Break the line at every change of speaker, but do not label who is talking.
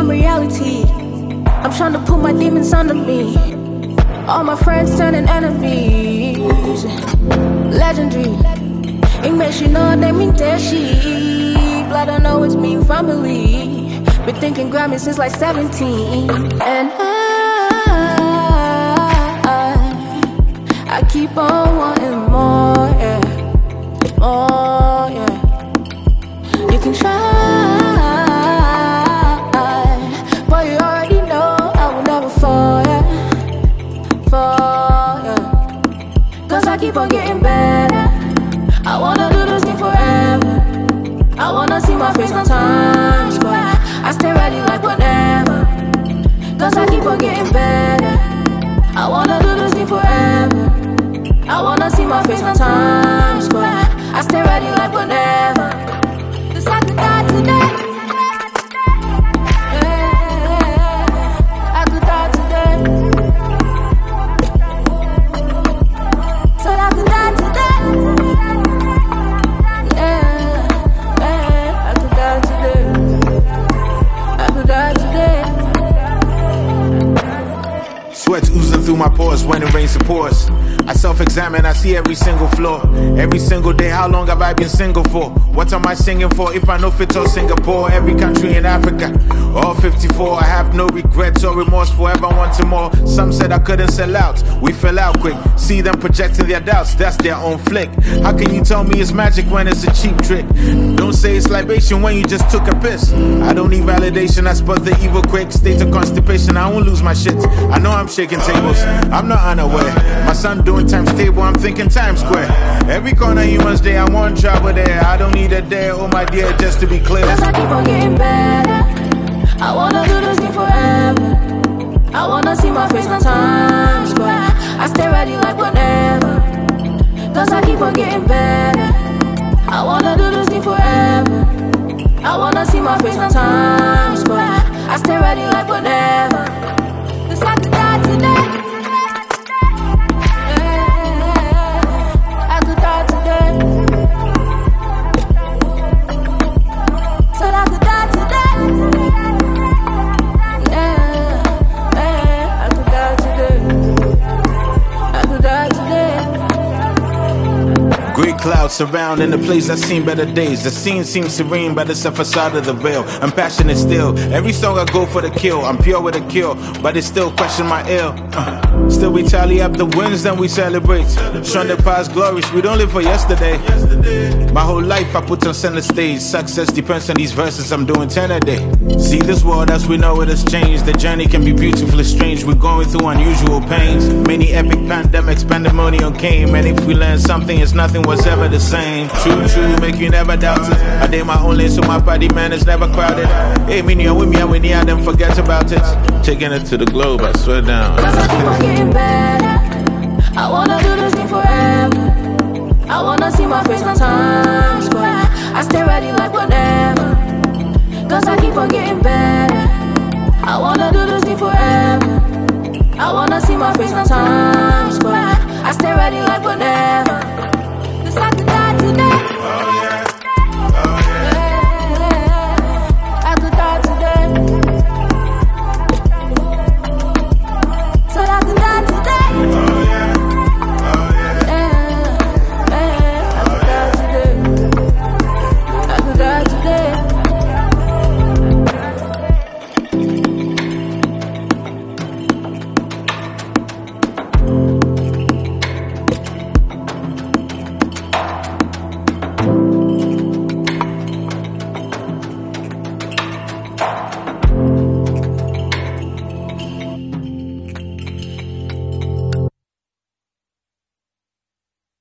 reality. I'm trying to put my demons under me. All my friends turning enemies. Legendary. It makes you know they mean that shit. Blood, I know it's me, family. Been thinking Grammy since like 17. And I keep on wanting more, yeah. More, yeah. You can try, but you already know I will never fall, yeah. Fall, yeah. Cause I keep on getting better. I wanna do this thing forever. I wanna see my face on Times Square. I stay ready like whatever. Cause I keep on getting better. I wanna do this thing forever. I wanna see my face on Times Square. I stay ready like whatever. Cause I could die today. I could die today. So I could die today. I could die today. I could die today.
Sweats oozing through my pores when it rains, it pours. I self-examine, I see every single flaw. Every single day, how long have I been single for? What am I singing for if I know fit or Singapore? Every country in Africa, all 54. I have no regrets or remorse, forever wanting more. Some said I couldn't sell out, we fell out quick. See them projecting their doubts, that's their own flick. How can you tell me it's magic when it's a cheap trick? Don't say it's libation when you just took a piss. I don't need validation, I spot the evil quick. State of constipation, I won't lose my shit. I know I'm shaking tables, I'm not unaware. My son doing times table, I'm thinking Times Square. Every corner humans day, I want travel there. I don't need a day, oh my dear, just to be clear.
Cause I keep on getting better. I wanna do this thing forever. I wanna see my face on Times Square. I stay ready like whatever. Cause I keep on getting better. I wanna do this thing forever. I wanna see my face on Times Square. I stay ready like whatever. Cause I could die today.
Clouds surrounding the place I've seen better days. The scene seems serene, but it's a facade of the veil. I'm passionate still. Every song I go for the kill. I'm pure with a kill, but it still question my ill. Still we tally up the wins, then we celebrate. Shun the past glories, we don't live for yesterday. My whole life I put on center stage. Success depends on these verses, I'm doing 10 a day. See this world as we know it has changed. The journey can be beautifully strange. We're going through unusual pains. Many epic pandemics, pandemonium came. And if we learn something, it's nothing was ever the same. True, make you never doubt it. I did my own lane so my body, man, is never crowded. Hey, me near with me and we near them, forget about it. Taking it to the globe, I swear down.
Cause I keep on getting better. I wanna do this thing forever. I wanna see my face on Times Square. I stay ready like whatever. Cause I keep on getting better. I wanna do this thing forever. I wanna see my face on Times Square. I stay ready like whatever.